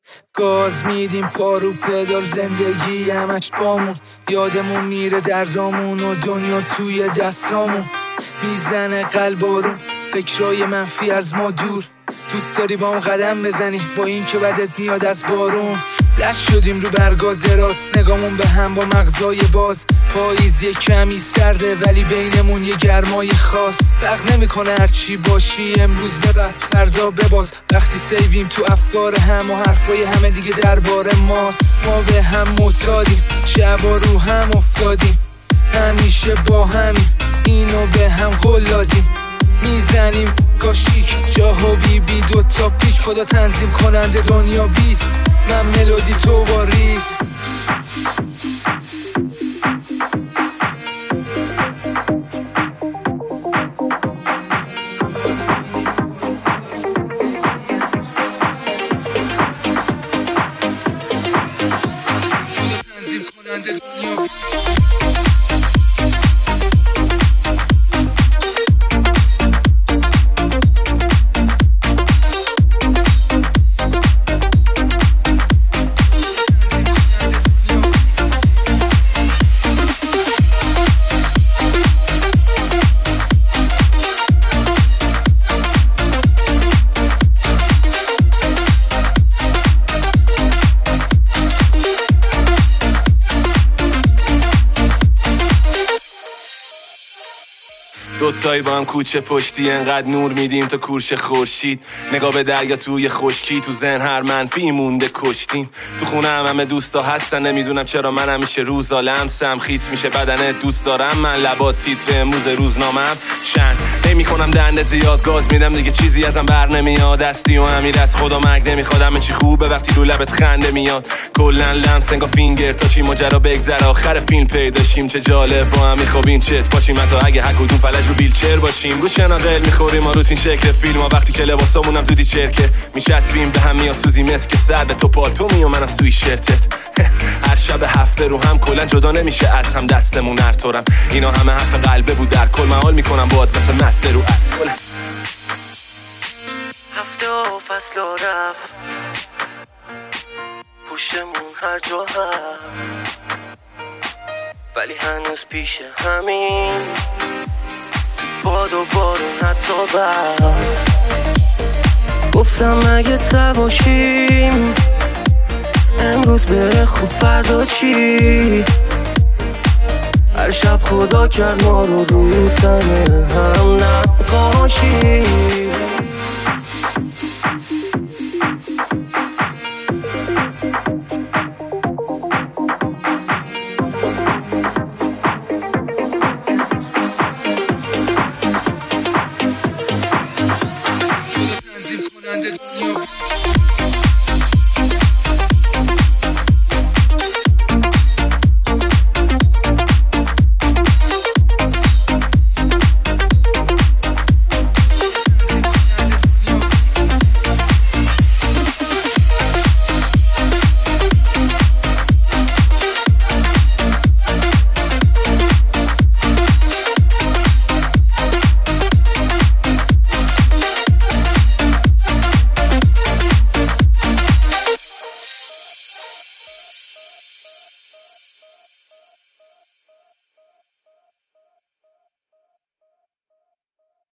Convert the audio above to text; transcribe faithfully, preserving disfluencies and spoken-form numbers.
گاز میدیم پارو پدال، زندگی همش بامون، یادمون میره دردامون و دنیا توی دستامون. میزنه قلبارون فکرای منفی از ما دور، دوست داری با هم قدم بزنی با این که بدت میاد از بارون. لش شدیم رو برگا دراز، نگامون به هم با مغزای باز. پاییز یه کمی سرده ولی بینمون یه گرمای خاص. فرق نمیکنه هر چی باشی، امروز ببر فردا بباز. وقتی سیویم تو افکار هم و حرفای همه دیگه درباره ماست. ما به هم معتادیم، شبا رو هم افتادیم، همیشه با همین اینو به هم قلادیم. میزنیم کاشیک جاها بی بی دو تا پیک، خدا تنظیم کننده دنیا بیت، من ملودی تو با ریتم. خدا تنظیم کننده دنیا بیت. دوتایی با هم کوچه پشتی، انقدر نور میدیم تا کورش خورشید. نگاه به دریا توی خشکی، تو ذهن هر منفی مونده کشتیم. تو خونه هم همه دوستا هستن، نمیدونم چرا من همیشه روزا لمسم خیس میشه بدنت. دوست دارم من لبات تیتر امروز روزنامم شن نمیکنم، دنده زیاد گاز میدم دیگه چیزی ازم بر نمیاد. دستی و امیر از خدا مرگ نمیخواد، همه چی خوبه وقتی رو لبت خنده میاد. کلا لمس انگار فینگر تا چی ماجرا بگذره، آخر فیلم پیداشیم. چه جالب با هم میخوابیم چت باشیم، حتی اگه هر کدوم فلج رو ویلچر باشیم. رو شناقل میخوریم ما روتین شکل فیلم ها، وقتی که لباسامون هم زودی چرکه میشسبیم به هم میاسوزی مثل که سر به تو پالتومی و منم سوی شرتت. هر شب هفته رو هم کلا جدا نمیشه از هم دستمون ارطورم. اینا همه حرف قلبه بود، در کل محال میکنم باید مثل مستر رو الکل. هفته و فصل و رفت پشتمون هر جا هم، ولی هنوز پیش همین تو باد و بارون حتی برف. گفتم اگه سباشیم امروز بره خوب فردا چی. هر شب خدا کرد ما رو رو تنه هم نقاشی. تنظیم کننده دنیا